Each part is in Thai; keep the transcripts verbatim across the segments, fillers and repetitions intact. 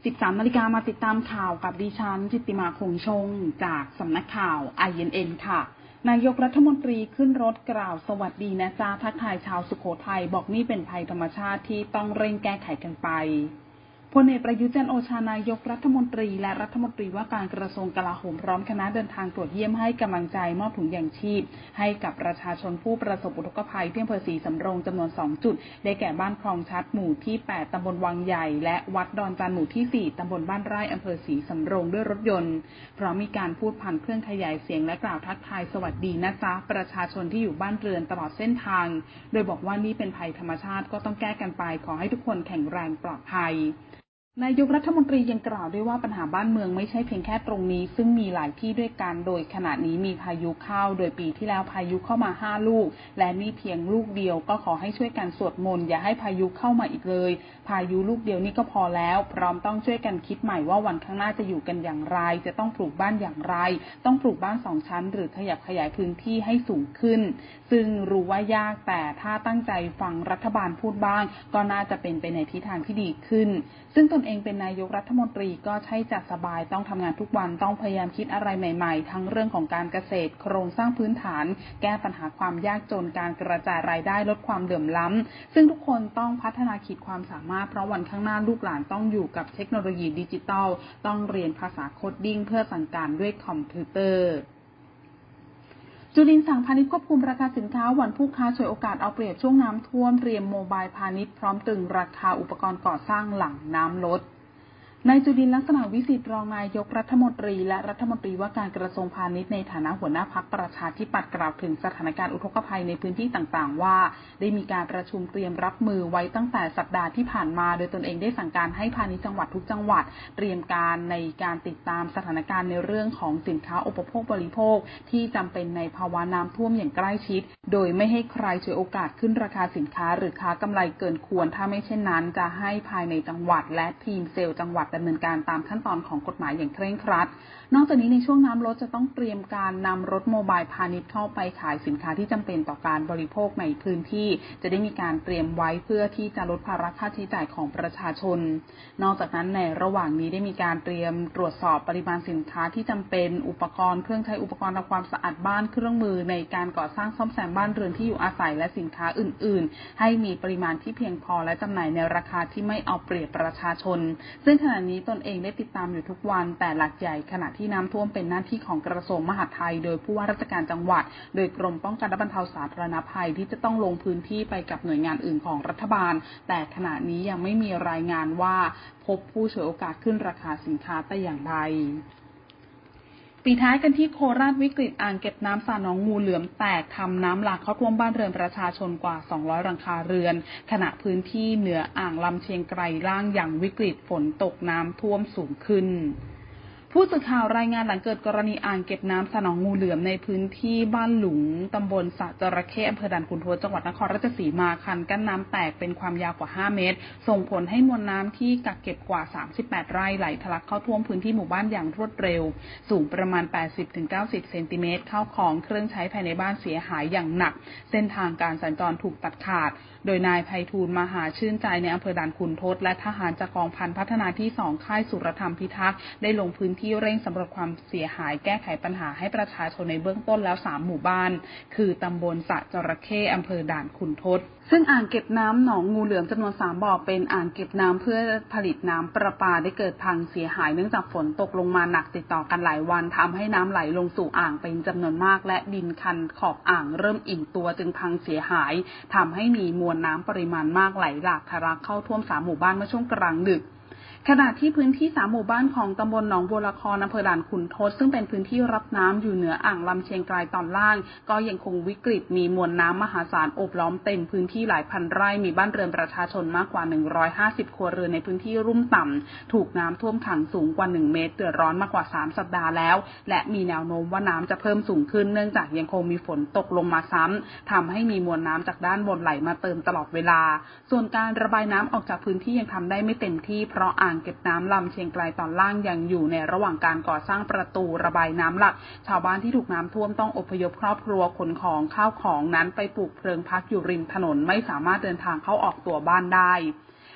สิบสามนาฬิกามาติดตามข่าวกับดิฉันจิตติมาคงชงจากสำนักข่าว ไอ เอ็น เอ็น ค่ะนายกรัฐมนตรีขึ้นรถกล่าวสวัสดีนะจ๊ะทักทายชาวสุโขทัยบอกนี่เป็นภัยธรรมชาติที่ต้องเร่งแก้ไขกันไปพลเอกประยุทธ์จันทร์โอชานายกรัฐมนตรีและรัฐมนตรีว่าการกระทรวงกลาโหมพร้อมคณะเดินทางตรวจเยี่ยมให้กำลังใจมอบถุงยางชีพให้กับประชาชนผู้ประสบอุทกภัยที่อำเภอศรีสำโรงจำนวนสองจุดได้แก่บ้านคลองชัดหมู่ที่แปดตำบลวังใหญ่และวัดดอนจันทร์หมู่ที่สี่ตำบลบ้านไร่อำเภอศรีสำโรงด้วยรถยนต์พร้อมมีการพูดผ่านเครื่องขยายเสียงและกล่าวทักทายสวัสดีนะจ๊ะประชาชนที่อยู่บ้านเรือนตลอดเส้นทางโดยบอกว่านี่เป็นภัยธรรมชาติก็ต้องแก้กันไปขอให้ทุกคนแข็งแรงปลอดภัยนายกรัฐมนตรียังกล่าวด้วยว่าปัญหาบ้านเมืองไม่ใช่เพียงแค่ตรงนี้ซึ่งมีหลายที่ด้วยกันโดยขณะนี้มีพายุเข้าโดยปีที่แล้วพายุเข้ามาห้าลูกและนี่เพียงลูกเดียวก็ขอให้ช่วยกันสวดมนต์อย่าให้พายุเข้ามาอีกเลยพายุลูกเดียวนี่ก็พอแล้วพร้อมต้องช่วยกันคิดใหม่ว่าวันข้างหน้าจะอยู่กันอย่างไรจะต้องปลูกบ้านอย่างไรต้องปลูกบ้านสองชั้นหรือขยับขยายพื้นที่ให้สูงขึ้นซึ่งรู้ว่ายากแต่ถ้าตั้งใจฟังรัฐบาลพูดบ้างก็น่าจะเป็นไปในทิศทางที่ดีขึ้นซึ่งตนเองเป็นนายกรัฐมนตรีก็ใช่จะสบายต้องทำงานทุกวันต้องพยายามคิดอะไรใหม่ๆทั้งเรื่องของการเกษตรโครงสร้างพื้นฐานแก้ปัญหาความยากจนการกระจายรายได้ลดความเหลื่อมล้ำซึ่งทุกคนต้องพัฒนาขีดความสามารถเพราะวันข้างหน้าลูกหลานต้องอยู่กับเทคโนโลยีดิจิทัลต้องเรียนภาษาโคดดิ้งเพื่อสั่งการด้วยคอมพิวเตอร์จุลินทร์สั่งพาณิชย์ควบคุมราคาสินค้าวันผู้ค้าฉวยโอกาสเอาเปรียบช่วงน้ำท่วมเตรียมโมบายพาณิชย์พร้อมตรึงราคาอุปกรณ์ก่อสร้างหลังน้ำลดนายจุลินทร์ลักษณะวิสิทธิ์รองนายกรัฐมนตรีและรัฐมนตรีว่าการกระทรวงพาณิชย์ในฐานะหัวหน้าพรรคประชาธิปัตย์กล่าวถึงสถานการณ์อุทกภัยในพื้นที่ต่างๆว่าได้มีการประชุมเตรียมรับมือไว้ตั้งแต่สัปดาห์ที่ผ่านมาโดยตนเองได้สั่งการให้พาณิชย์จังหวัดทุกจังหวัดเตรียมการในการติดตามสถานการณ์ในเรื่องของสินค้าอุปโภคบริโภคที่จำเป็นในภาวะน้ำท่วมอย่างใกล้ชิดโดยไม่ให้ใครฉวยโอกาสขึ้นราคาสินค้าหรือค้ากำไรเกินควรถ้าไม่เช่นนั้นจะให้ภายในจังหวัดและทีมเซลล์จังหวัดดำเนินการตามขั้นตอนของกฎหมายอย่างเคร่งครัดนอกจากนี้ในช่วงน้ำลดจะต้องเตรียมการนำรถโมบายพาณิชย์เข้าไปขายสินค้าที่จำเป็นต่อการบริโภคในพื้นที่จะได้มีการเตรียมไว้เพื่อที่จะลดภาระค่าใช้จ่ายของประชาชนนอกจากนั้นในระหว่างนี้ได้มีการเตรียมตรวจสอบปริมาณสินค้าที่จำเป็นอุปกรณ์เครื่องใช้อุปกรณ์ทำความสะอาดบ้านเครื่องมือในการก่อสร้างซ่อมแซมบ้านเรือนที่อยู่อาศัยและสินค้าอื่นๆให้มีปริมาณที่เพียงพอและจำหน่ายในราคาที่ไม่เอาเปรียบประชาชนซึ่งขณะนี้ตนเองได้ติดตามอยู่ทุกวันแต่หลักใหญ่ขณะที่น้ำท่วมเป็นหน้าที่ของกระทรวงมหาดไทยโดยผู้ว่าราชการจังหวัดโดยกรมป้องกันและบรรเทาสาธารณภัยที่จะต้องลงพื้นที่ไปกับหน่วยงานอื่นของรัฐบาลแต่ขณะนี้ยังไม่มีรายงานว่าพบผู้ฉวยโอกาสขึ้นราคาสินค้าแต่อย่างใดปีท้ายกันที่โคราชวิกฤตอ่างเก็บน้ำสาหนองงูเหลือมแตกทำน้ำหลากเข้าท่วมบ้านเรือนประชาชนกว่าสองร้อยหลังคาเรือนขณะพื้นที่เหนืออ่างลำเชียงไกรล่างอย่างวิกฤตฝนตกน้ำท่วมสูงขึ้นผู้สื่อข่าวรายงานหลังเกิดกรณีอ่างเก็บน้ำสาหนองงูเหลือมในพื้นที่บ้านหลุงตำบลสะจระเข้อำเภอด่านขุนทดจังหวัดนครราชสีมาคันกั้นน้ำแตกเป็นความยาวกว่าห้าเมตรส่งผลให้มวลน้ำที่กักเก็บกว่าสามสิบแปดไร่ไหลทะลักเข้าท่วมพื้นที่หมู่บ้านอย่างรวดเร็วสูงประมาณ แปดสิบถึงเก้าสิบ เซนติเมตรเข้าของเครื่องใช้ภายในบ้านเสียหายอย่างหนักเส้นทางการสัญจรถูกตัดขาดโดยนายไพฑูรย์มหาชื่นใจในอำเภอด่านขุนทดและทหารจากกองพันพัฒนาที่สองค่ายสุรธรรมพิทักษ์ได้ลงพื้นที่เร่งสำรวจความเสียหายแก้ไขปัญหาให้ประชาชนในเบื้องต้นแล้วสามหมู่บ้านคือตำบลสะจระเข้อำเภอด่านขุนทดซึ่งอ่างเก็บน้ำหนองงูเหลือมจำนวนสามบ่อเป็นอ่างเก็บน้ำเพื่อผลิตน้ำประปาได้เกิดพังเสียหายเนื่องจากฝนตกลงมาหนักติดต่อกันหลายวันทำให้น้ำไหลลงสู่อ่างเป็นจำนวนมากและดินคันขอบอ่างเริ่มอิ่มตัวจึงพังเสียหายทำให้มีมวลน้ำปริมาณมากไหลหลากทะลักเข้าท่วมสามหมู่บ้านเมื่อช่วงกลางดึกขณะที่พื้นที่สามหมู่บ้านของตำบลหนองบัวละครอำเภอด่านขุนทดซึ่งเป็นพื้นที่รับน้ำอยู่เหนืออ่างลำเชียงไกรตอนล่างก็ยังคงวิกฤตมีมวลน้ำมหาศาลโอบล้อมเต็มพื้นที่หลายพันไร่มีบ้านเรือนประชาชนมากกว่าหนึ่งร้อยห้าสิบครัวเรือนในพื้นที่ลุ่มต่ำถูกน้ำท่วมขังสูงกว่าหนึ่งเมตรเดือดร้อนมากกว่าสามสัปดาห์แล้วและมีแนวโน้มว่าน้ำจะเพิ่มสูงขึ้นเนื่องจากยังคงมีฝนตกลงมาซ้ำทำให้มีมวลน้ำจากด้านบนไหลมาเติมตลอดเวลาส่วนการระบายน้ำออกจากพื้นที่ยังทำได้ไม่เต็มที่เพราะอ่างเก็บน้ำลำเชียงไกรตอนล่างยังอยู่ในระหว่างการก่อสร้างประตูระบายน้ำหลักชาวบ้านที่ถูกน้ำท่วมต้องอพยพครอบครัวขนของข้าวของนั้นไปปลูกเพลิงพักอยู่ริมถนนไม่สามารถเดินทางเข้าออกตัวบ้านได้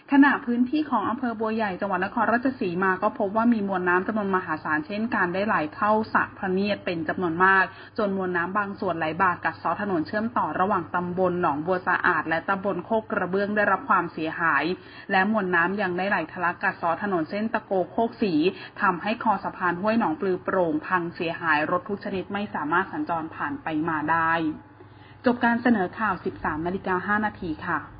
ขณะพื้นที่ของอำเภอบัวใหญ่จังหวัดนครราชสีมาก็พบว่ามีมวลน้ำจำนวนมหาศาลเช่นกันได้ไหลเข้าสระพระเนียดเป็นจำนวนมากจนมวลน้ำบางส่วนไหลบ่ากัดเซาะถนนเชื่อมต่อระหว่างตำบลหนองบัวสะอาดและตำบลโคกกระเบื้องได้รับความเสียหายและมวลน้ำยังได้ไหลทะลักกัดเซาะถนนเส้นตะโกโคกศรีทำให้คอสะพานห้วยหนองปลือโปร่งพังเสียหายรถทุกชนิดไม่สามารถสัญจรผ่านไปมาได้จบการเสนอข่าว สิบสามนาฬิกาห้านาทีค่ะ